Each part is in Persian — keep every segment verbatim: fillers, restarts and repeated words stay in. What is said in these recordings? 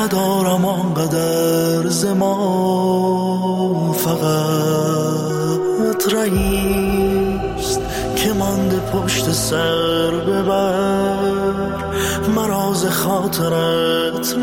ندارم آنقدر زمان، فقط رئیست که مانده پشت سر ببر، مراز خاطرت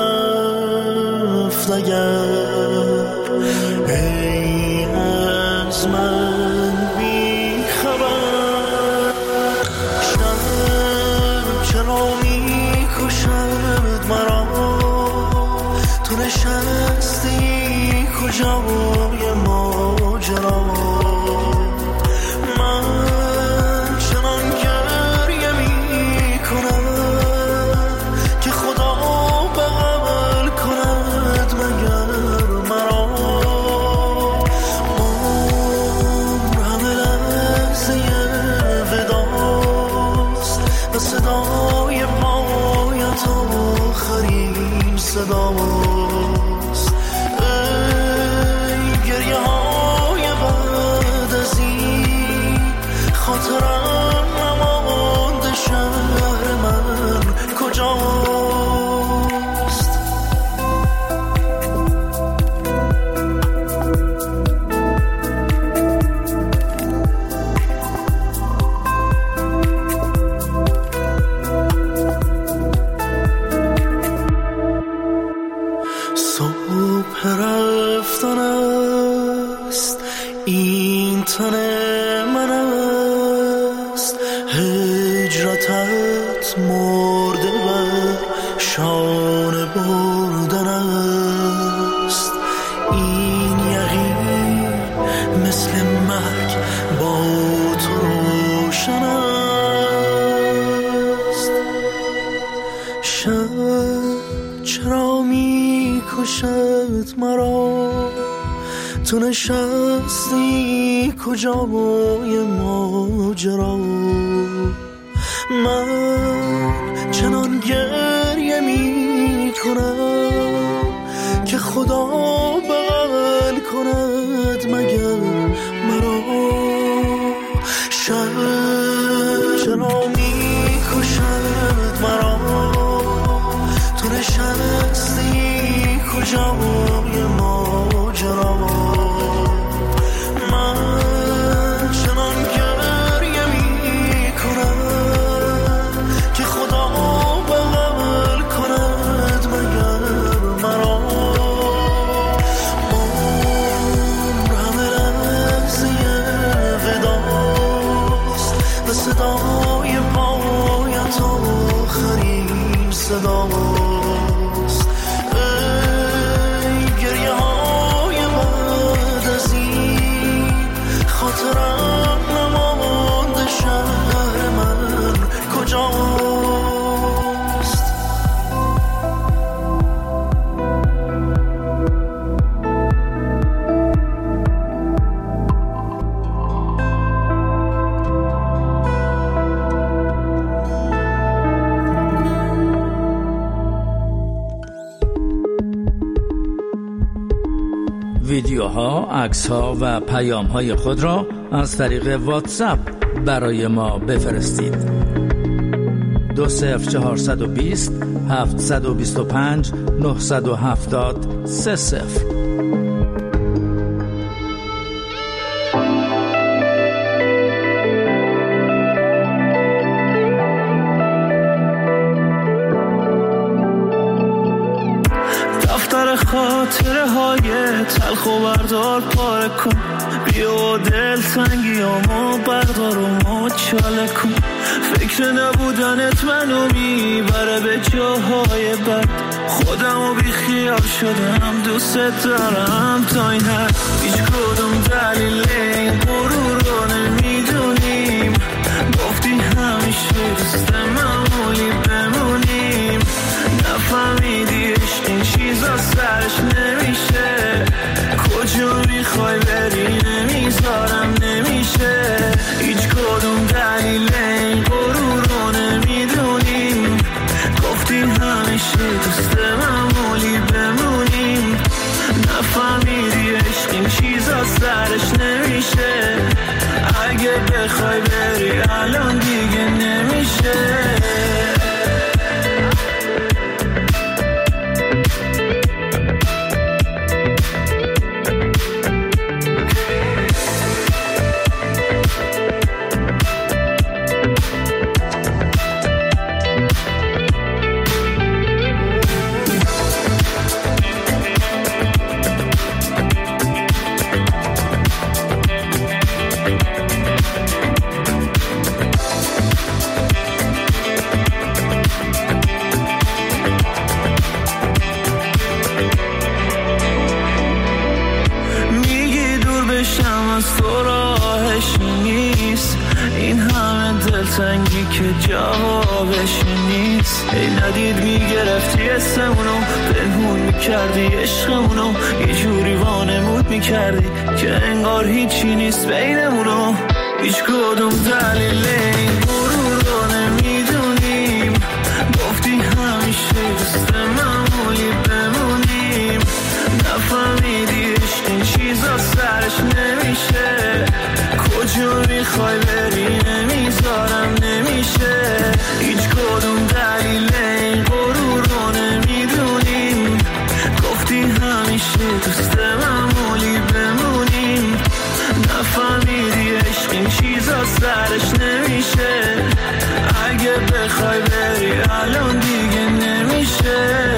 نرفت اگر ای از من بی خبر. شب چرا می کشد مرا، تو نشستی کجای ماجرا، من چنان گریه می کنم که خدا بغل کند مگر مرا. عمر همه لحظه وداست و صدای پایت آخرین صداست. ای گریه های بعد از این خاطرم نمانده، شهر من کجاست؟ صبح رفتن است، این تن من است، هجرتت مرده بر شانه بردن است. این یقین مثل مرگ با تو روشن است. شب چرا می کشد مرا، تو نشستی کجای ماجرا، من چنان گریه می کنم که خدا بغل کند مگر مرا. شب چرا می کشد مرا، تو نشستی کجای ماجرا، من چنان گریه می کنم که خدا بغل کند مگر مرا. عمر همه لحظه وداست و صدای پایت آخرین صداست. ای گریه های بعد از این خاطرم نمانده، شهر من کجاست؟ ویدیوها، عکس‌ها و پیام‌های خود را از طریق واتساپ برای ما بفرستید. دو صفر چهارصد و بیست هفتصد و بیست و پنج نهصد و هفتاد سه صفر. خاطره های تلخ و بردار پاره کن، بیا دل تنگیامو بردار و مچاله کن. فکر نبودنت منو میبره به جاهای بد، خودمو بی خیال شدم، دوست دارم تا این حد. هیچ کدوم دلیل این غرور رو نمیدونیم، گفتی همیشه دوست معمولی بمونیم. نفهمیدی عشق این چیزا سرش نمیشه، کجا میخوای بری نمیذارم نمیشه. هیچ کدوم دلیل این غرور رو نمیدونیم، گفتی همیشه دوست معمولی بمونیم. نفهمیدی عشق این چیزا سرش نمیشه، اگه بخوای بری الان دیگه نمیشه. حسمونو پنهون میکردی، عشقمونو یه جوری وانمود میکردی که انگار هیچی نیست بینمونو. هیچ کدوم دلیل این غرور رو نمیدونیم، گفتی همیشه دوست معمولی بمونیم، نفهمیدی عشق این چیزا سرش نمیشه، کجا میخوای بری نمیذارم نمیشه. هیچ کدوم دلیل این غرور رو نمیدونیم، گفتی همیشه دوست معمولی بمونیم، نفهمیدی عشق این چیزا سرش نمیشه، اگه بخوای بری الان دیگه نمیشه.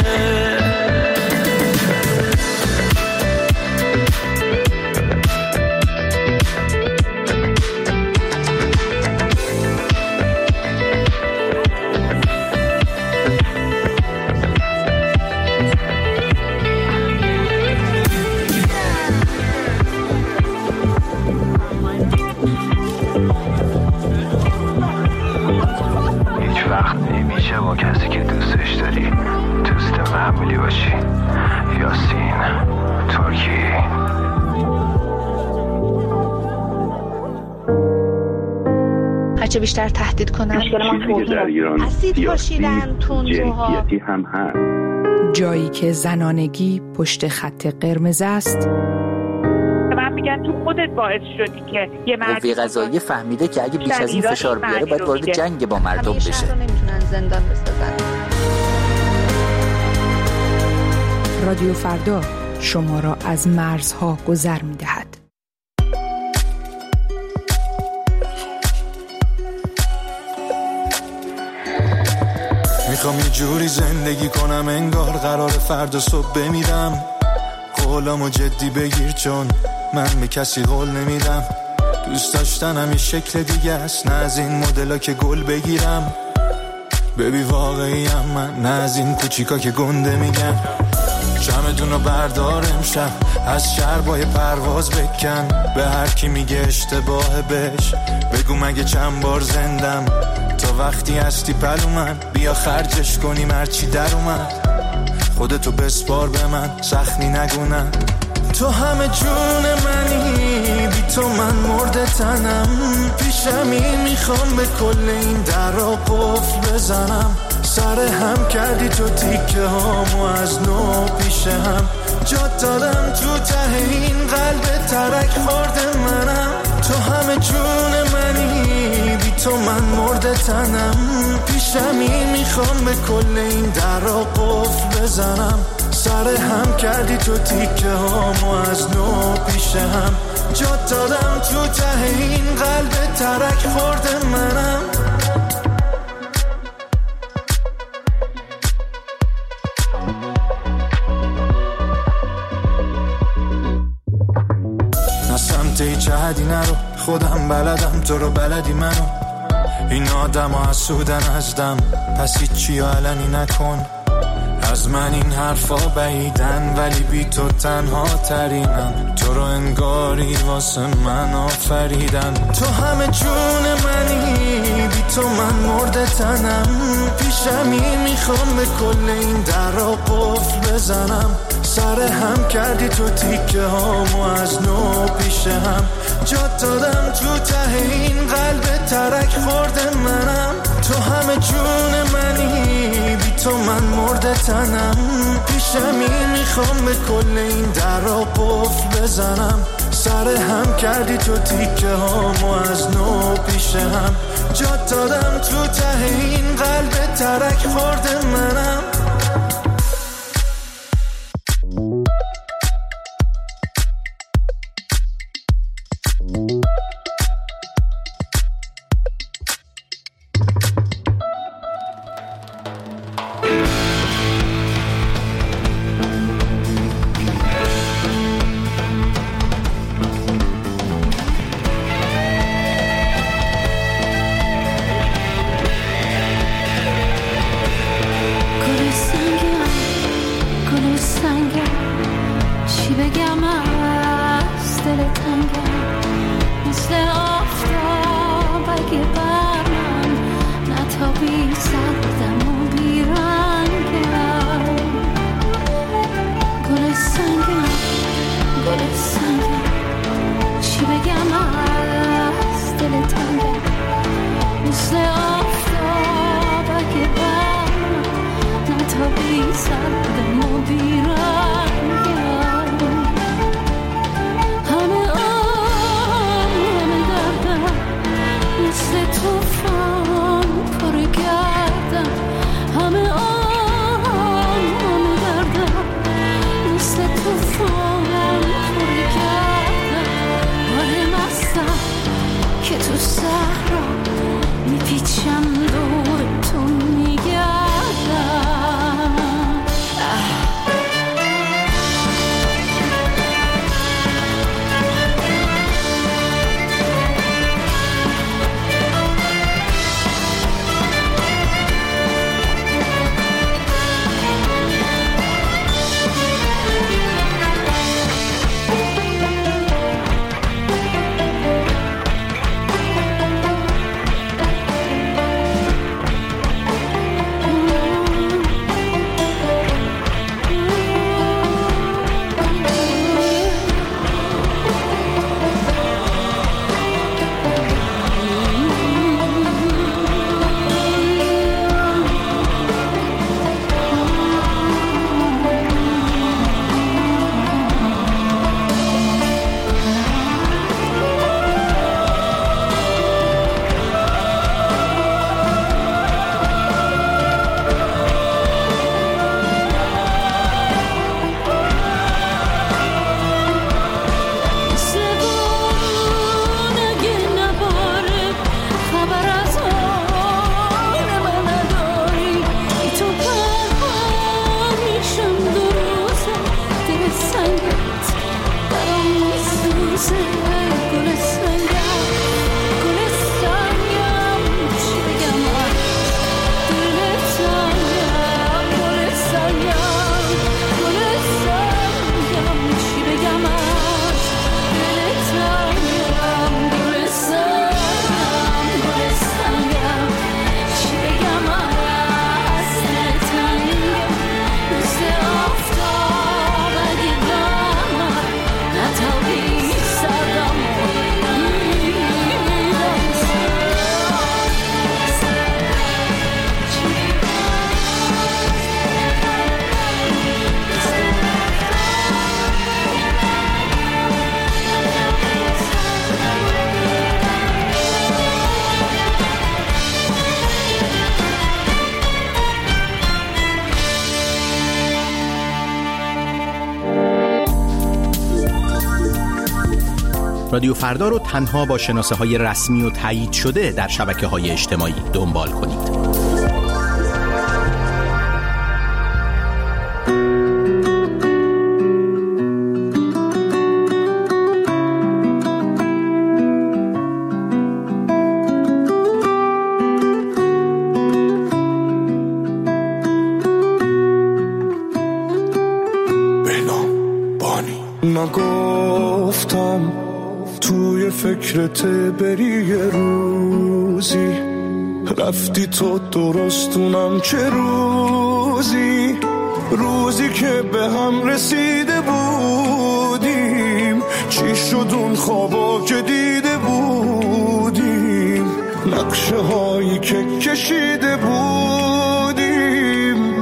با کسی که دوستش داری دوست معمولی باشی. یاسین ترکی. هرچه بیشتر تهدید کنن در ایران اسید پاشیدن تندروها هم هست. جایی که زنانگی پشت خط قرمز است. من میگن تو خودت باعث شدی که یه مرد قوه قضاییه فهمیده که اگه بیش از این فشار بیاره باید وارد جنگ با مردم بشه. شهر رو نمیتونن زندان بسازن. رادیو فردا شما را از مرزها گذر میدهد. میخوام یه جوری زندگی کنم انگار قرار فردا صبح بمیرم. قولامو جدی بگیر چون من به کسی قول نمیدم. دوست داشتنم یه شکل دیگه است، نه از این مدلا که گل بگیرم. ببی واقعیم من، نه از این کوچیکا که گنده میگن. شمدونو بردار امشب از شربای پرواز بکن، به هر کی میگه اشتباه بش بگو مگه چند بار زندم. تا وقتی هستی پلو من بیا خرجش کنیم هرچی در اومد. خودتو بسپار به من سخنی نگونم. تو همه جون منی، بی تو من مرده تنم. پیشمی میخوام به کل این درا قفل بزنم. سر هم کردی تو تیکه هامو از نو پیش هم. جات دادم تو ته این قلب ترک خورده منم. تو همه جون منی، بی تو من مرده تنم. پیشمی میخوام به کل این درا قفل بزنم. سر هم کردی تو تیکه هامو از نو پیش هم. جات دادم تو ته این قلب ترک خورده منم. نه سمت هیچ حدی نرو، خودم بلدم تو رو بلدی منو. این آدم ها حسودن ازدم، پس هیچی علنی نکن. از من این حرفا بعیدن ولی بی تو تنها ترینم. تو رو انگاری واسه من آفریدن. تو همه جون منی، بی تو من مرده تنم. پیشمی میخوام به کل این درا قفل بزنم. سر هم کردی تو تیکه هامو از نو پیش هم. جات دادم تو ته این قلب ترک خورده منم. تو همه جون منی، بی تو من مرده تنم. پیشمی میخوام به کل این درا قفل بزنم. سر هم کردی تو تیکه هامو از نو پیش هم. جات دادم تو ته این قلب ترک خورده منم. Could have رادیو فردا رو تنها با شناسه های رسمی و تایید شده در شبکه های اجتماعی دنبال کنید. نگفتم توی فکرت بری یه روزی، رفتی تو درستونم چه روزی، روزی که به هم رسیده بودیم، چی شد اون خوابا که دیده بودیم، نقشه هایی که کشیده بودیم.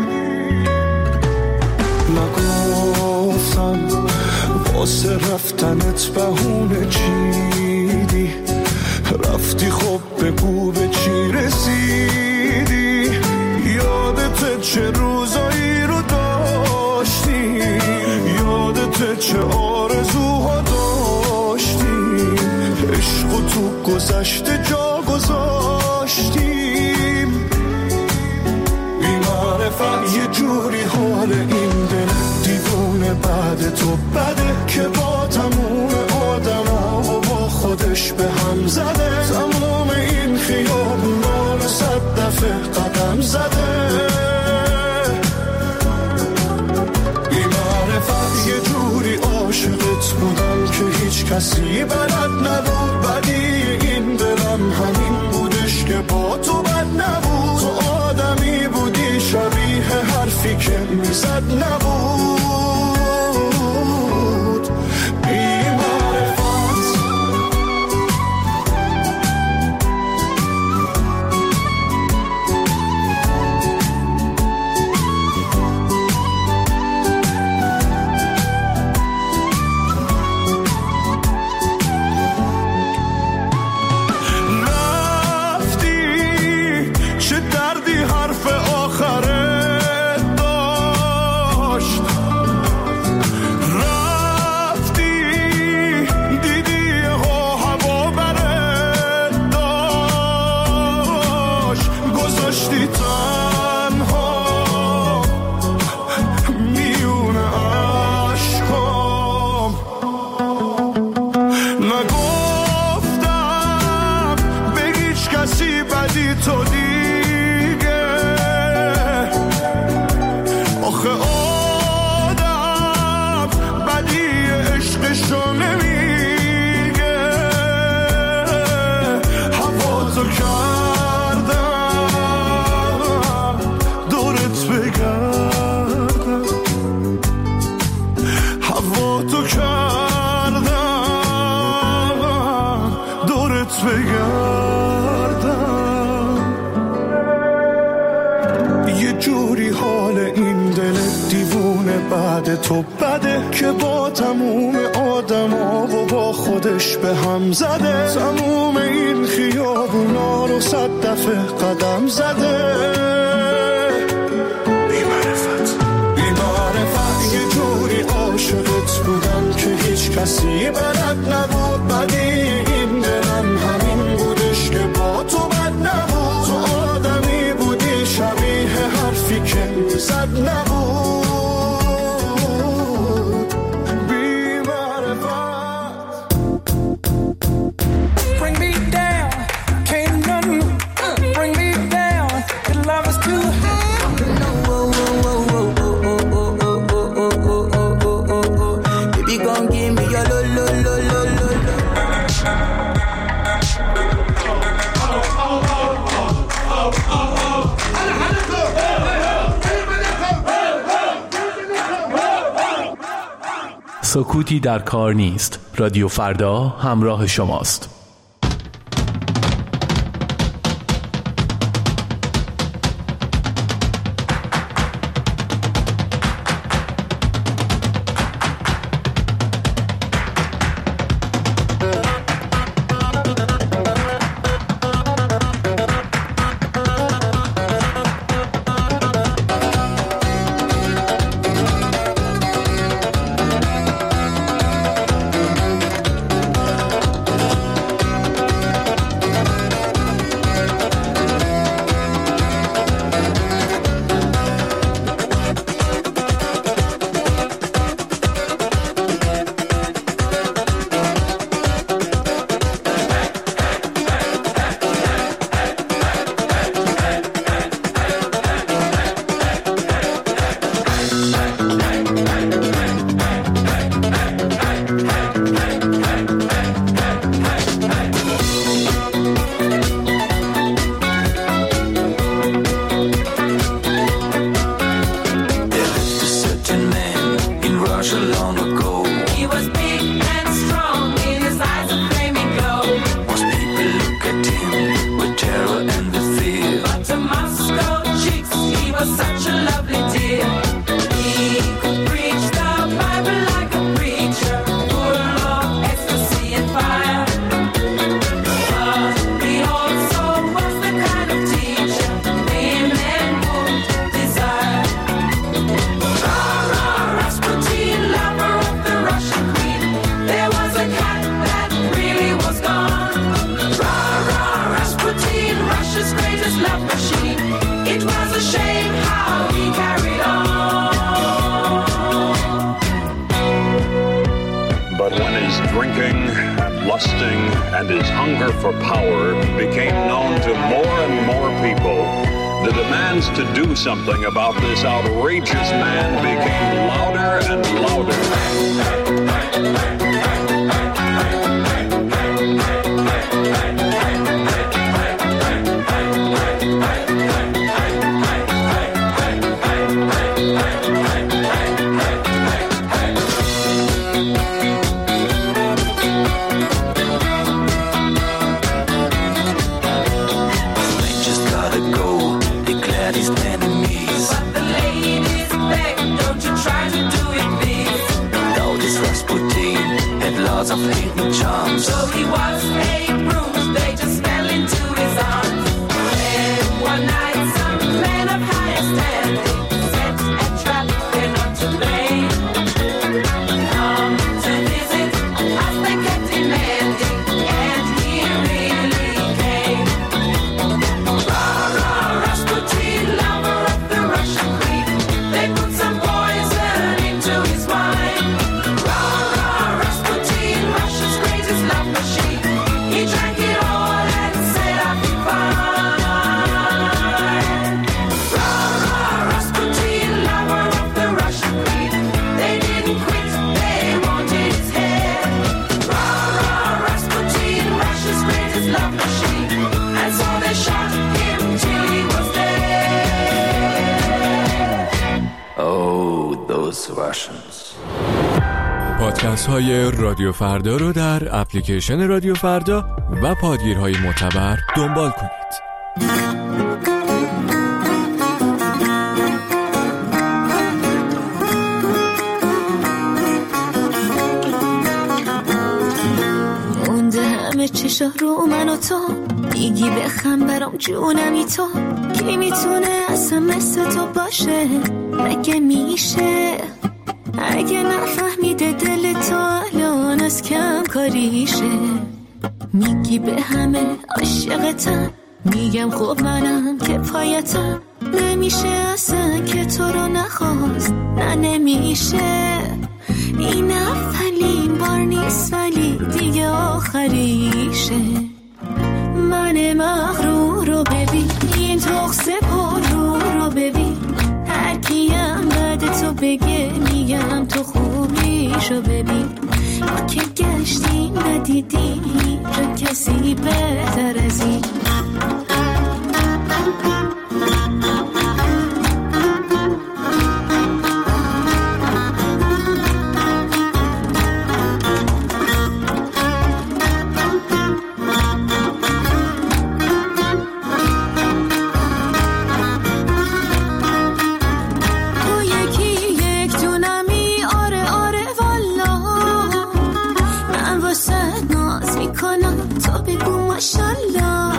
نگفتم واسه رفتنت بهونه چیدی، رفتی خب بگو به چی رسیدی، یادت چه روزایی رو داشتیم، یادت چه آرزوها داشتیم، عشق تو گذشته جا گذاشتیم. بی معرفت یه جوری حال این دل دیوونه بعد تو بده که با تموم آدم ها و با خودش به هم زده، تموم این خیابونا رو صد دفعه قدم زده. بی معرفت یه جوری عاشقت بودم که هیچ کسی بلد نبود، بدی این دلم همین بودش که با تو بد نبود، تو آدمی بودی شبیه حرفی که میزد نبود. تو بده که با تموم آدم ها و با خودش به هم زده، تموم این خیابونا رو صد دفعه قدم زده. بی معرفت بی معرفت یه جوری عاشقت بودم که هیچ کسی بلد نبود، بدی این دلم همین بودش که با تو بد نبود، تو آدمی بودی شبیه حرفی که میزد نبود. سکوتی در کار نیست. رادیو فردا همراه شماست. And his hunger for power became known to more and more people. The demands to do something about this outrageous man became louder and louder. Of hidden charms. So he was a bruise, they just fell into his arms. And one night some man of higher standing set a trap, they're not to blame. Come to visit us, they kept demanding, and he really came. Rah, rah, Rasputin, lover of the Russian queen. They put some poison into his wine. Rah, rah, Rasputin, Russia's greatest love machine. He drank it all and said I'll be fine. Rah, rah, Rasputin, lover of the Russian queen. They didn't quit, they wanted his head. Rah, rah, Rasputin, Russia's greatest love machine. And so they shot him till he was dead. Oh, those Russians. پادکست های رادیو فردا رو در اپلیکیشن رادیو فردا و پادگیرهای معتبر دنبال کنید. مونده همه چشا رو من و تو، میگی بخم برام جونمی تو. کی میتونه اصلا مثل تو باشه؟ مگه میشه؟ اگه نفهمیده دل تو الان از کم کاریشه. میگی به همه عاشقتم، میگم خب منم که پایتم. نمیشه اصلا که تو رو نخواست، نه نمیشه. این اولین بار نیست ولی دیگه آخریشه. من مغرور رو ببین، این تخصه پر رو رو ببین. هر کیم بعد تو بگه میگم تو خوبیشو ببین. ما که گشتیم ندیدیم را کسی بهتر از این. ماشالله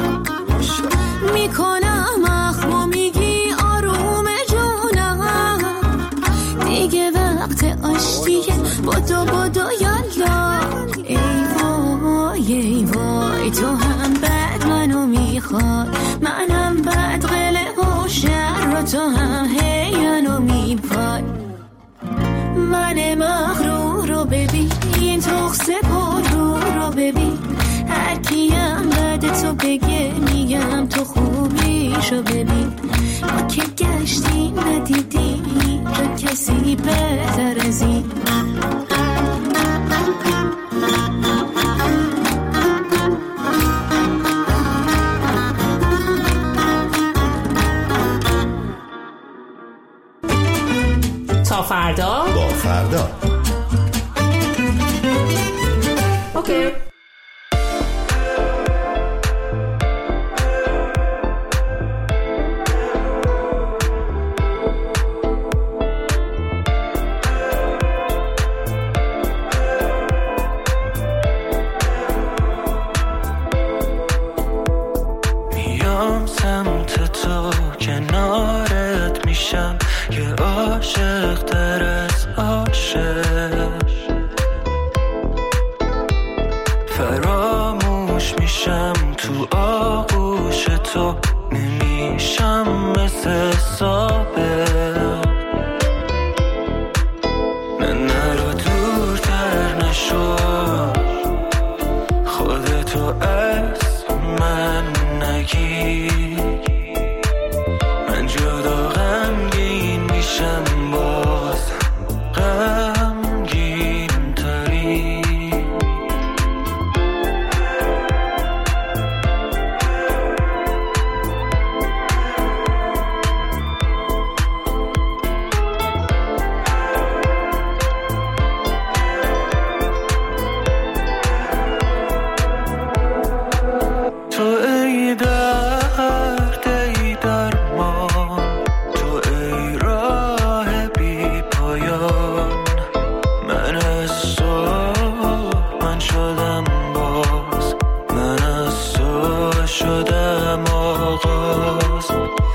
میکنم اخمو میگی آروم جونم دیگه وقت آشتیه بدو بدو یالا ای وای ای وای تو هم بد منو میخوای منم بد قله و شر و تو هم هی منو میپای من مغرور رو ببین این تخصه پر رو رو ببین هر کیم بعد تو بگه میگم تو خوبیشو ببین ما که گشتیم ندیدیم تو کسی بهتر از این تا فردا با فردا اوکی میام سمت تو کنارت میشم که عاشق تر از عاشق فراموش میشم تو آغوش تو نمیشم مثل سابق نه نرو دورتر نشو خودتو از من نگیر من جدا غمگین میشم باز غمگین تری تو ای درد ای درمان تو ای راه بی پایان من از تو من شدم باز من از تو شدم آغاز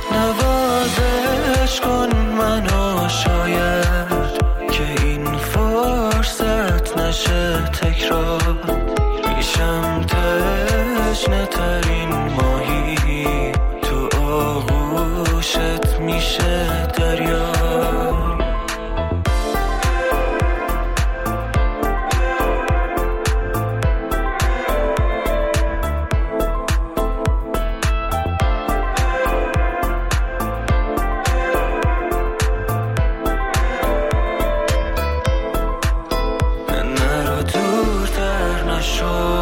نوازش کن منو شاید که این فرصت نشه تکرار میشم تشنه ترین ماهی تو آغوشت میشه دریا نرو دورتر نشو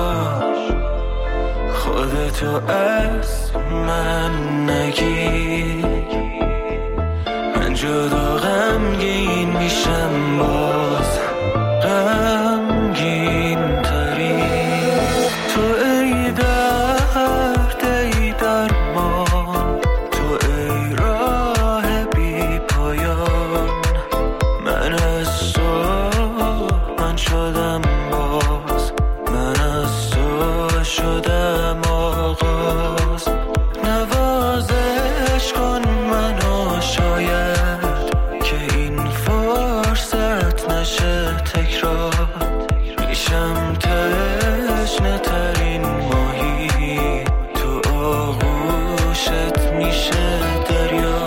خودتو از من نگیر من جدا غمگین میشم باز غمگین تری تو ای درد ای درمان تو ای راه بی پایان من از تو من شدم باز من از تو شدم آغاز نوازش کن منو شاید که این فرصت نشه تکرار میشم تشنه ترین ماهی تو آغوشت میشه دریا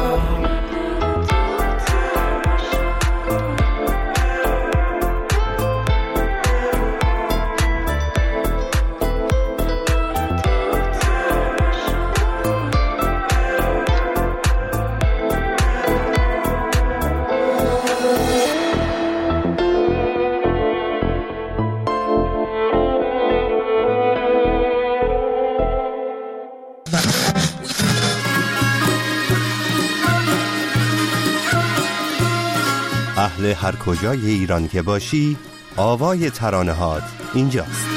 اهل هر کجای ایران که باشی آوای ترانه‌هات اینجاست.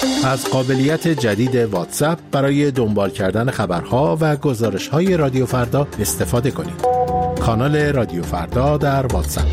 از قابلیت جدید واتساپ برای دنبال کردن خبرها و گزارش‌های رادیو فردا استفاده کنید. کانال رادیو فردا در واتساپ.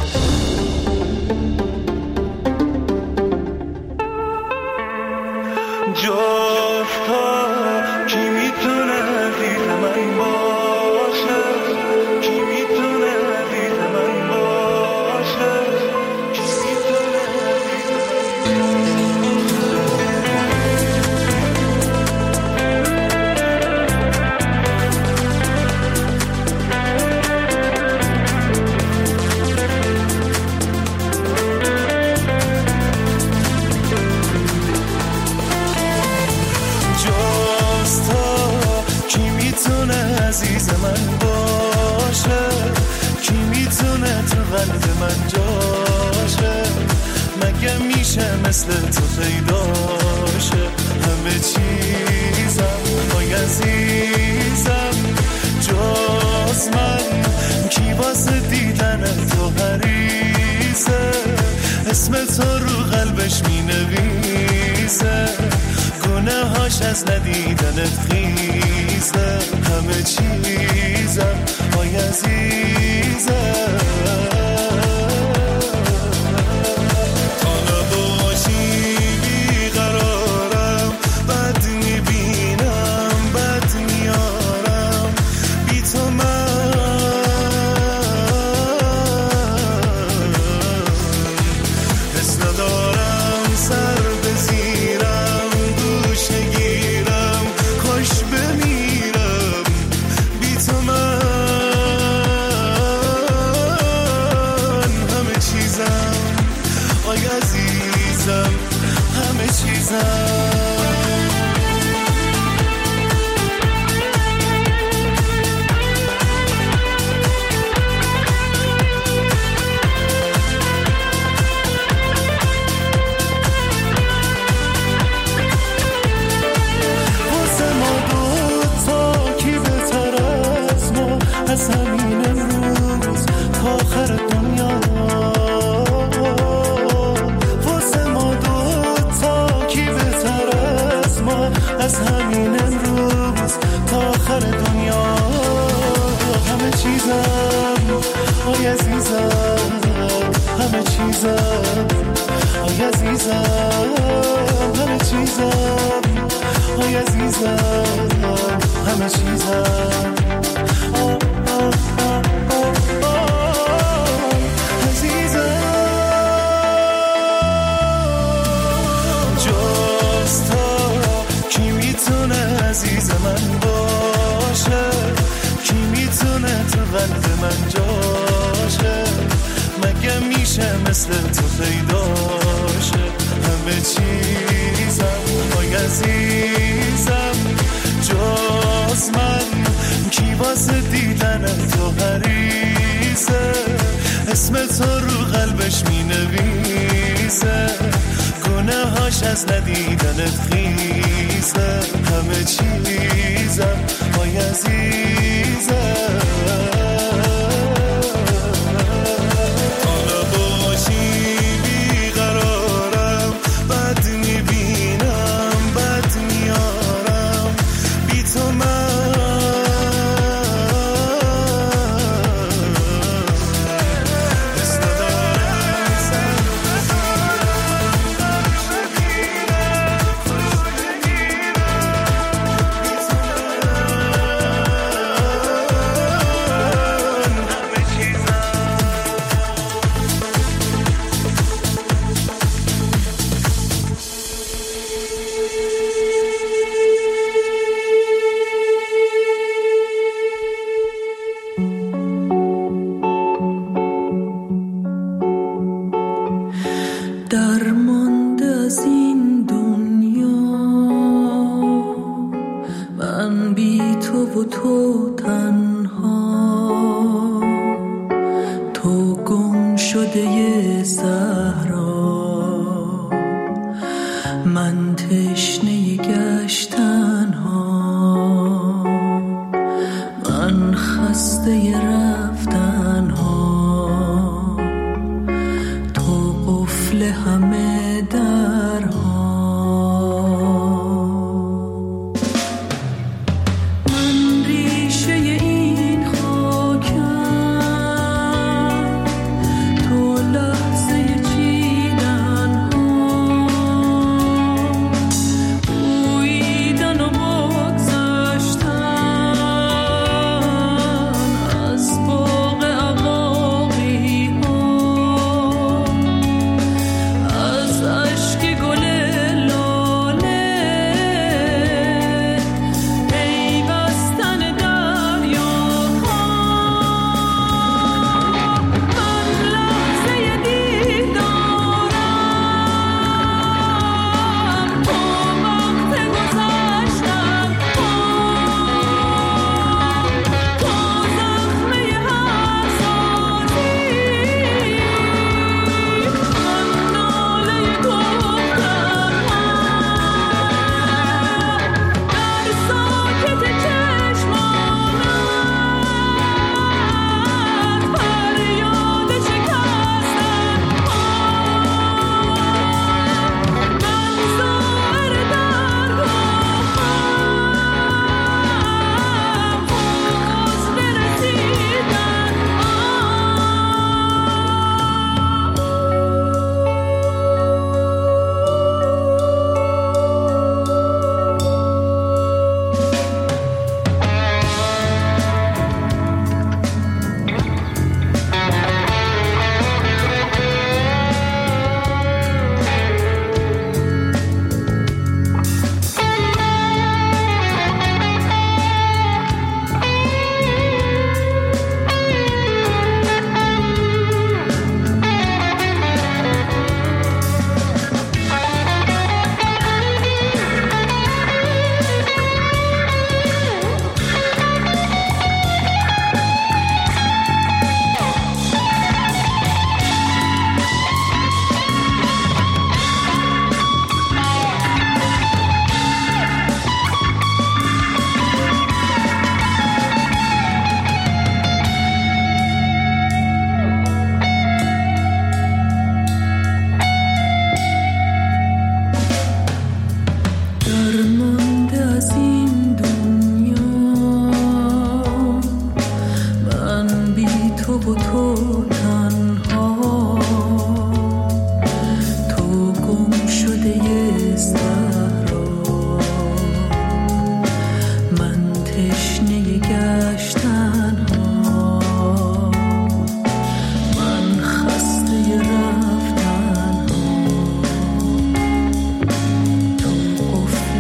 مثل تو پیداشه همه چیزم وای عزیزم جز من کی واسه دیدن تو حریصه اسم تو رو قلبش می نویسه گناهاش از ندیدنت خیزه همه چیزم وای عزیزم مثل تو پیداشه همه چیزم وای عزیزم جز من کی واسه دیدن تو حریصه اسم تو رو قلبش می نویسه گناهاش از ندیدنت خیزه همه چیزم وای عزیزم همه درها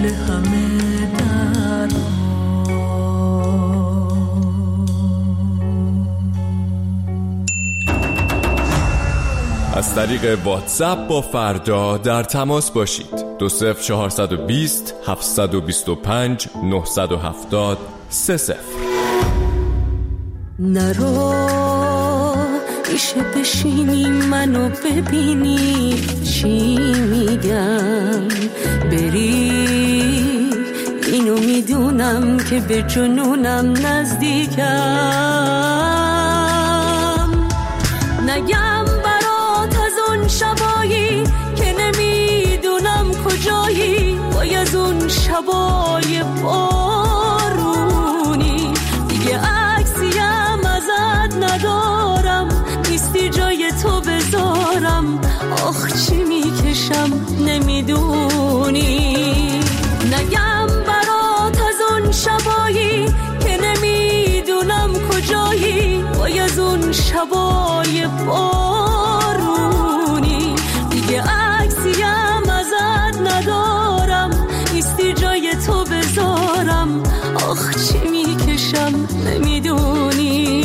همه درها. از طریق واتساپ با فردا در تماس باشید. دو صفر چهارصد و بیست هفتصد و بیست و پنج نهصد و هفتاد سه صفر. نرو میشه بشینی منو ببینی چی میگم، بری اینو میدونم که به جنونم نزدیکم. نگم برات از اون شبایی که نمیدونم کجایی، وای از اون شبای بارونی دیگه عکسیم ازت ندارم، نیستی جای تو بذارم، آخ چی میکشم نمیدونی. نگم برات از اون شبایی که نمیدونم کجایی، وای از اون شبای بارونی دیگه عکسیم ازت ندارم، نیستی جای تو بذارم، آخ چی میکشم نمیدونی.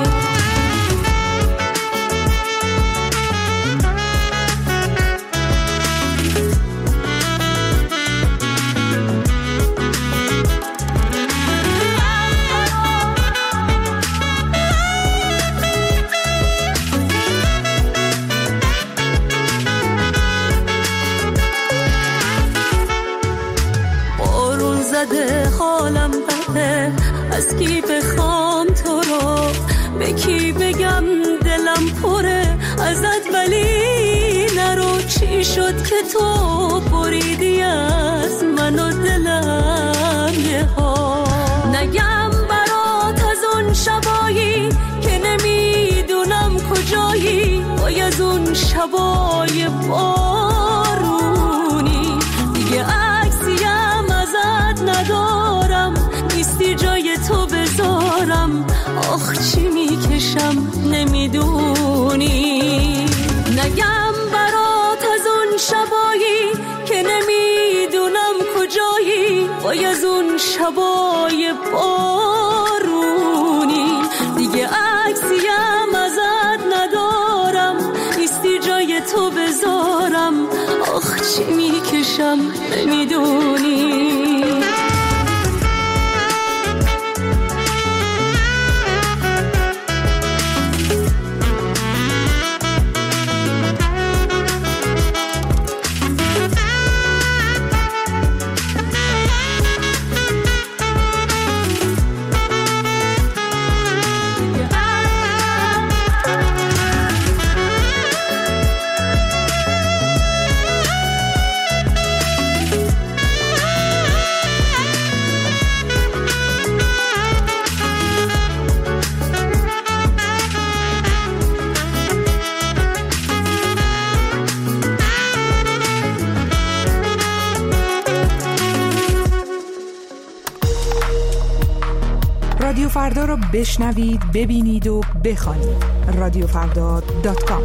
حالم بده، از کی بخوام تو رو، به کی بگم دلم پره ازت، ولی نرو. چی شد که تو بریدی از من و دلم یه ها. نگم برات از اون شبایی که نمیدونم کجایی، وای از اون شبای بارونی دیگه عکسیم ازت ندارم، نیستی جای تو بذارم، آخ چی میکشم نمیدونی. نگم برات از اون شبایی که نمیدونم کجایی، وای از اون شبای بارونی دیگه عکسیم ازت ندارم، نیستی جای تو بذارم، آخ چی میکشم نمیدونی. رادیو فردا رو بشنوید، ببینید و بخوانید. رادیو فردا دات کام.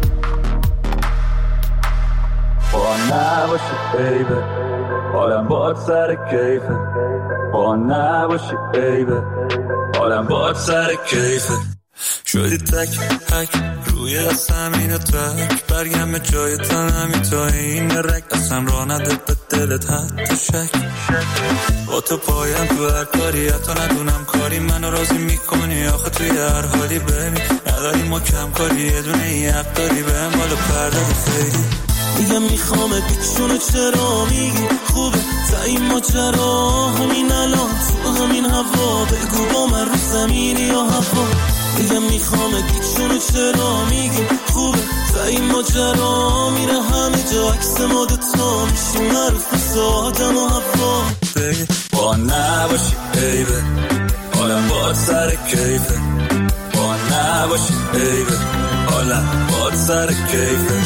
با نباشی بیبه حالم باد سر کیفه، با نباشی بیبه حالم باد سر کیفه. شدی تک تک روی زمین تک، برگم جای تنمی تا این رک، اصلا را نده به دلت حتی شک. با تو پایم تو هر کاری، حتی ندونم کاری منو راضی میکنی، آخه توی هر حالی ببین نداری ما کم کاری، یه دونه یه حق داری بهم بالا پرده خیلی. میگم میخوامت بیچونو چرا میگی خوبه تا این ماجرا، همین الان تو همین هوا بگو با من رو زمینی یا هوا. میگم میخوامت بیچونو چرا میگی خوبه تا این ماجرا، میره همه جا عکس ما دوتا میشیم معروف مثل آدم و هوا. بگی با نباشی بیبه حالم باد سر کیفه، با نباشی بیبه حالم باد سر کیفه.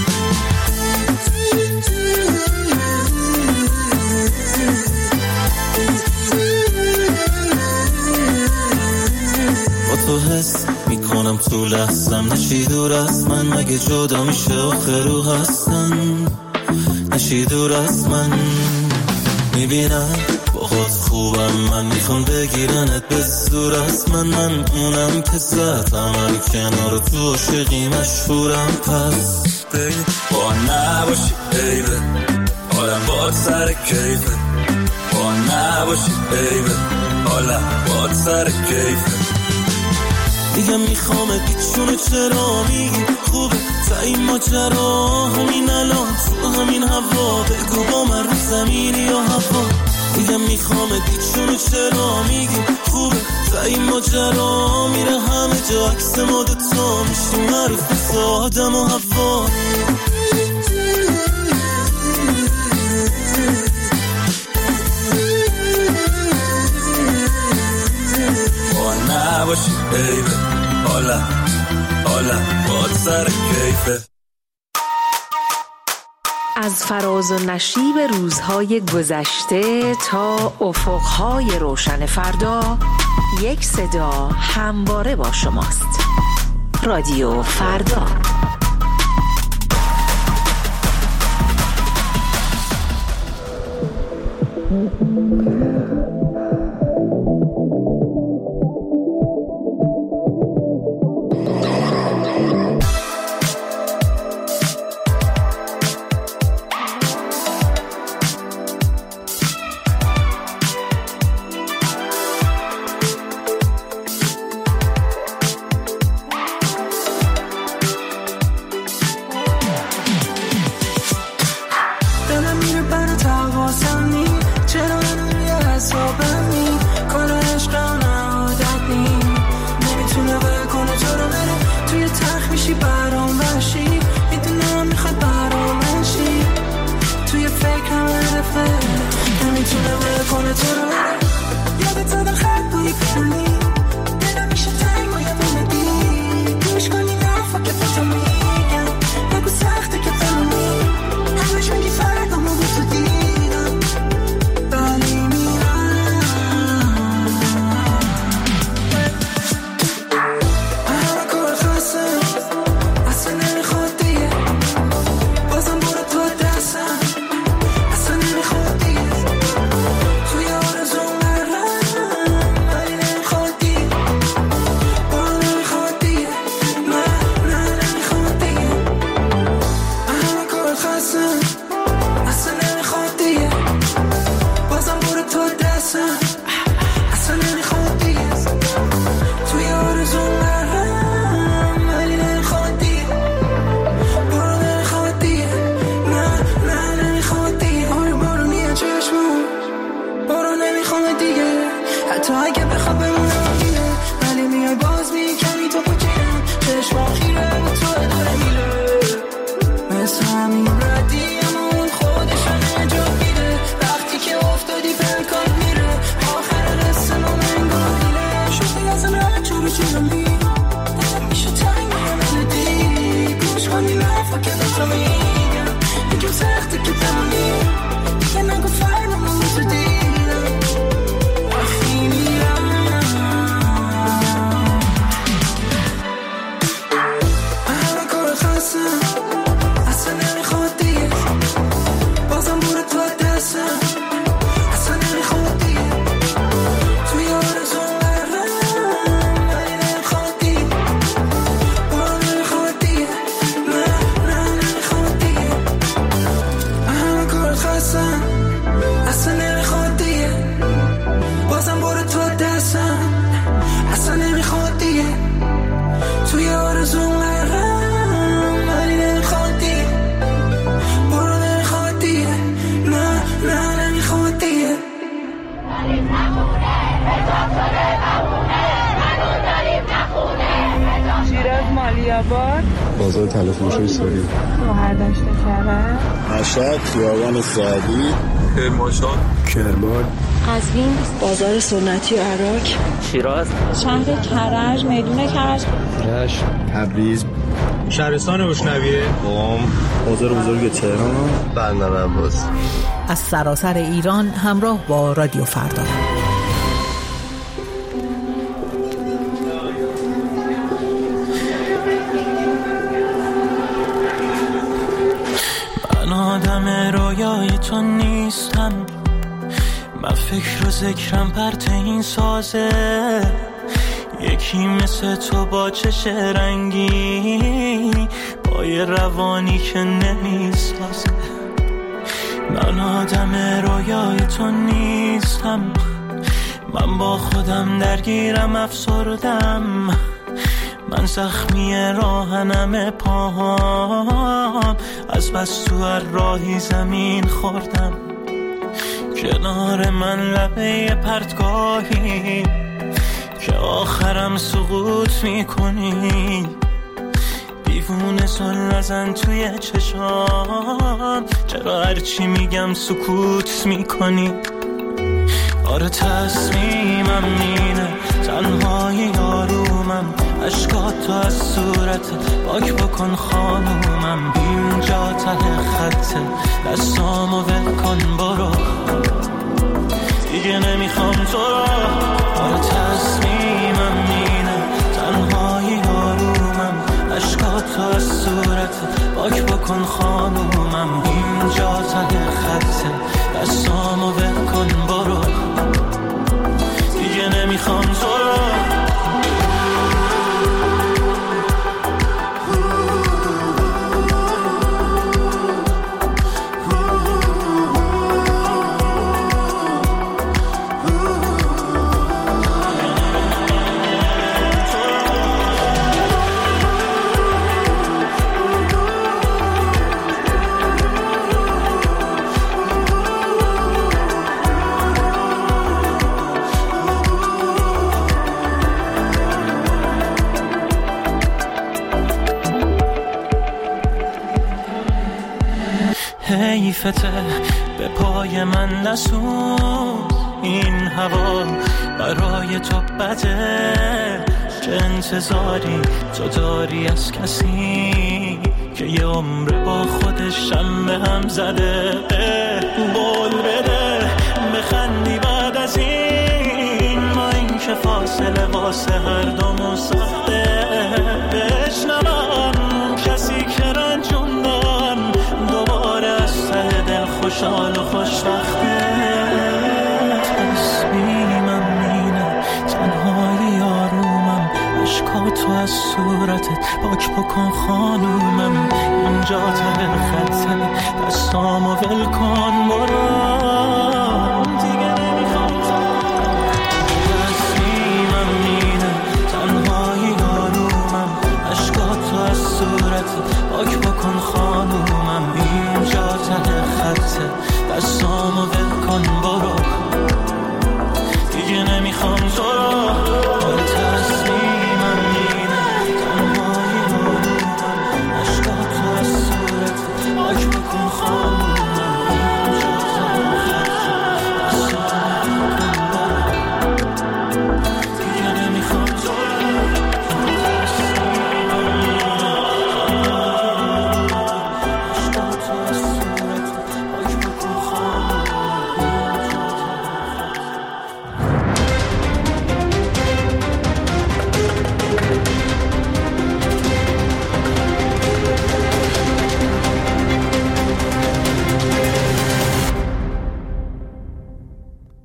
تو حس میکنم تو لحظم، نشی دور از من مگه جدا میشه آخر رو هستن، نشی دور از من. میبینم با خود خوبم، من میخوام بگیرنت به زور از من، من اونم که زدم من کنار تو عاشقی مشهورم. پس بیبی با نباشی بیبی حالم باد سر کیفه، با نباشی بیبی حالم باد سر کیفه. دیگه میخوامت بیچونه چرا میگی خوبه تا این ماجرا، همین الان تو همین هوا بگو با من رو زمینی یا هوا. دیگه میخوامت بیچونه چرا میگی خوبه تا این ماجرا، میره همه جا عکس ما دوتا میشیم معروف مثل آدم و هوا. با نباشی بیبی حالا حالا باد سر کیفه. از فراز و نشیب روزهای گذشته تا افقهای روشن فردا، یک صدا همواره با شماست. رادیو فردا. بازار تلفروشی سوری، بهرداشت کرد، مشهد، خیابان سعدی، کرمانشاه، کرمان، قزوین، بازار سنتی عراق، شیراز، شهر کرج، میدون کرج، رشت، تبریز، شهرستان روشنویه، قم، بازار بزرگ تهران، بندر عباس. از سراسر ایران همراه با رادیو فردا. من آدم رویای تو نیستم، من فکر و ذکرم پرت این سازه، یکی مثل تو با چش رنگی، با یه روانی که نمیسازه. من آدم رویای تو نیستم، من با خودم درگیرم افسردم، من زخمی راهنم پاهام، از بس تو هر راهی زمین خوردم. کنار من لبه پرتگاهی که آخرم سقوط میکنی، دیوونه سل نزن توی چشام، چرا هرچی میگم سکوت میکنی؟ آره تصمیمم اینه، تنهای یارومم، عشقات تو از صورت پاک بکن خانومم، اینجا ته خطه، دستامو ول کن برو، دیگه نمیخوام تو رو. آره تصمیمم اینه، تنهای یارومم، عشقات تو از صورت پاک بکن خانومم، اینجا ته خطه، دستامو ول کن برو، دیگه نمیخوام تو رو. حیفته به پای من نسون، این هوا برای تو بده، چه انتظاری تو داری از کسی که یه عمر با خودش هم به هم زده؟ بول بده بخندی بعد از این، ما این که فاصله واسه هر دومون ساخته، بشنوم کسی که رنجوندم دوباره از ته دل خوشحال و خوشبخته. تصمیمم اینه، تنهای یارومم، عشقاتو از صورتت پاک بکن خانومم، اینجا ته خطه، دستامو ول کن برو.